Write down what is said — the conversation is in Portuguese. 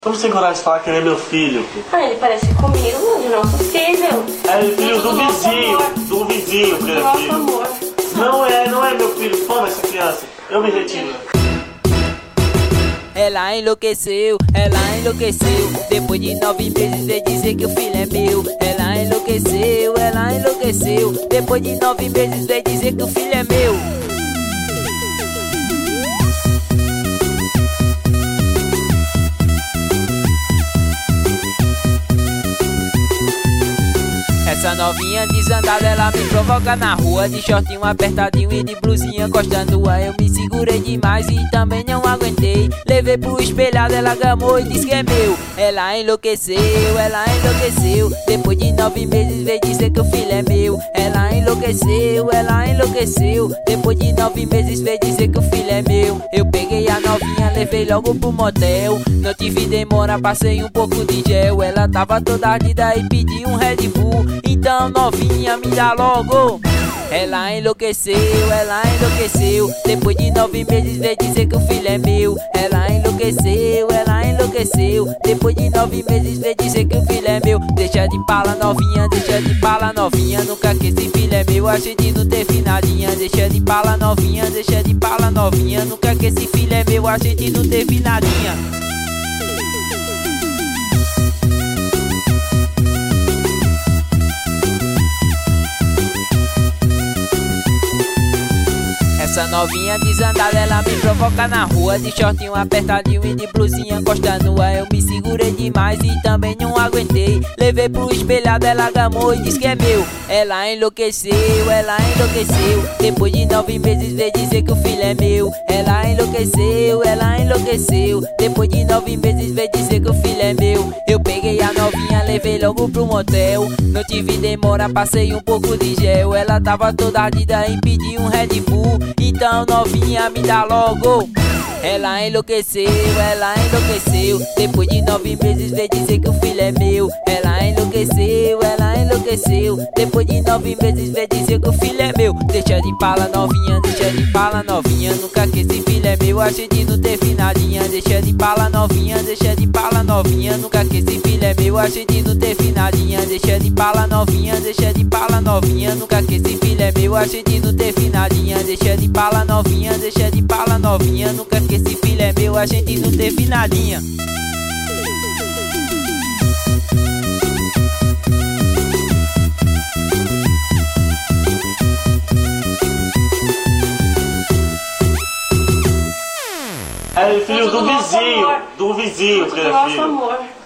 Como você tem coragem de falar que ele é meu filho? Ah, ele parece comigo, de nosso filho. É filho do vizinho, que ele é filho. Amor. Não é meu filho, toma essa criança. Eu me retiro. Ela enlouqueceu. Depois de 9 meses veio dizer que o filho é meu. Ela enlouqueceu. Depois de 9 meses veio dizer que o filho é meu. Essa novinha desandada, ela me provoca na rua, de shortinho apertadinho e de blusinha encostando a. Eu me segurei demais e também não aguentei. Levei pro espelhado, ela gamou e disse que é meu. Ela enlouqueceu. Depois de 9 meses veio dizer que o filho é meu. Ela enlouqueceu. Depois de 9 meses veio dizer que o filho é meu. Eu peguei a novinha, levei logo pro motel. Não tive demora, passei um pouco de gel. Ela tava toda ardida e pediu um Red Bull. Então novinha, me dá logo. Ela enlouqueceu. Depois de 9 meses veio dizer que o filho é meu. Ela enlouqueceu. Depois de 9 meses veio dizer que o filho é meu. Deixa de pala novinha. Nunca que esse filho é meu, a gente não teve nadinha. Deixa de pala novinha. Nunca que esse filho é meu, a gente não teve nadinha. Essa novinha desandada, ela me provoca na rua, de shortinho apertadinho e de blusinha encostando a. Eu me segurei demais e também não aguentei. Levei pro espelhado, ela gamou e disse que é meu. Ela enlouqueceu. Depois de 9 meses veio dizer que o filho é meu. Ela enlouqueceu. Depois de 9 meses veio dizer que o filho é meu. Eu peguei a novinha, levei logo pro motel. Não tive demora, passei um pouco de gel. Ela tava toda ardida e pediu um Red Bull. Então novinha, me dá logo. Ela enlouqueceu. Depois de 9 meses veio dizer que o filho é meu. Ela enlouqueceu. Depois de 9 meses veio dizer que o filho é meu. Deixa de pala novinha. Nunca que esse filho é meu, a gente não teve nadinha. Deixa de pala novinha. Nunca que esse filho é meu, a gente não teve nadinha. Deixa de pala novinha. Nunca que esse filho é meu, a gente não teve nadinha. Deixa de pala novinha. Nunca que esse filho é meu, a gente não teve nadinha. É filho do vizinho, que ele é filho. Nosso amor.